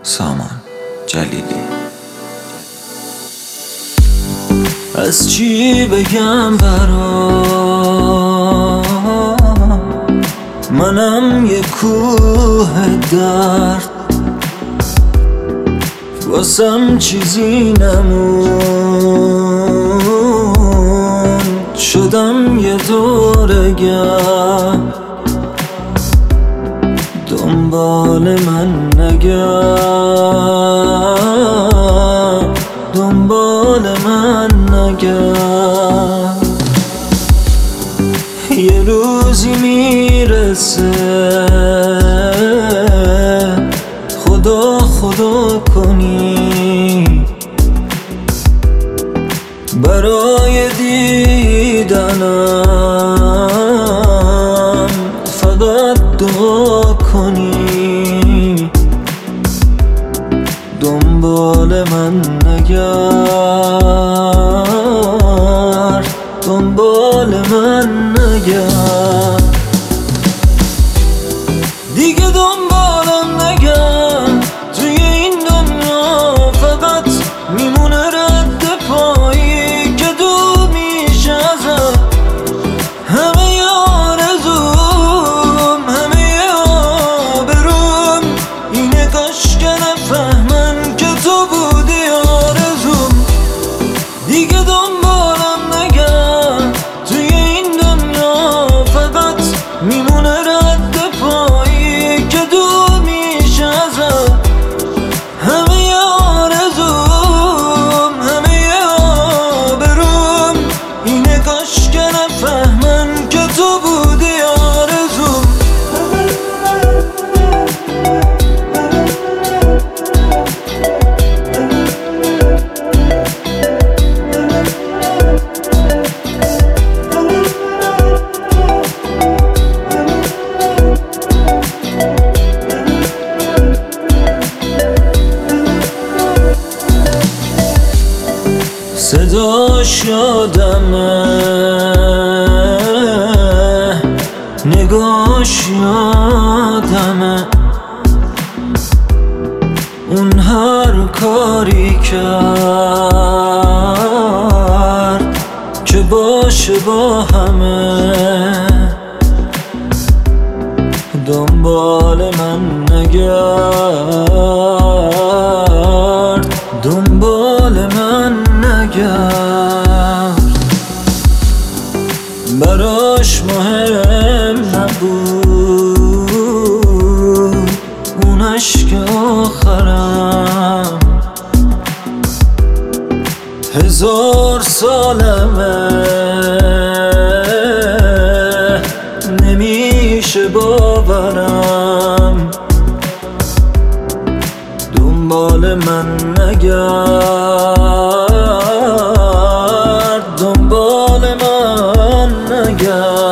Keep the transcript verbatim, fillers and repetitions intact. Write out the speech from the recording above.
سامان جلیلی. از چی بگم برات، منم یه کوه درد، واسم چیزی نمون، شدم یه دورگرد. دنبال من نگرد، دنبال من نگرد. یه روزی میرسه خدا خدا کنی، برای دیدنم فقط دعا کنی. دنبال من نگرد، دنبال من نگرد. دیگه دنبالم نگرد، توی این دنیا فقط میمونه رد پایی که دور میشه ازم. همه آرزوم، همه آبروم اینه کاش که نفهمن که تو بودی آرزوم. دیگه دنبالم نگرد، توی این دنیا فقط میمونه رد پایی که دور میشه ازم. همه آرزوم، همه آبروم اینه کاش که نفهمن که تو بودی آرزوم. صداش یادمه، نگاش یادمه، اون هر کاری کرد که باشه با همه. دنبال من نگرد، دنبال من نگرد. براش مهم نبود اون عشق آخرم. هزار سالمه نمیشه باورم. دنبال من نگرد، دنبال من نگرد.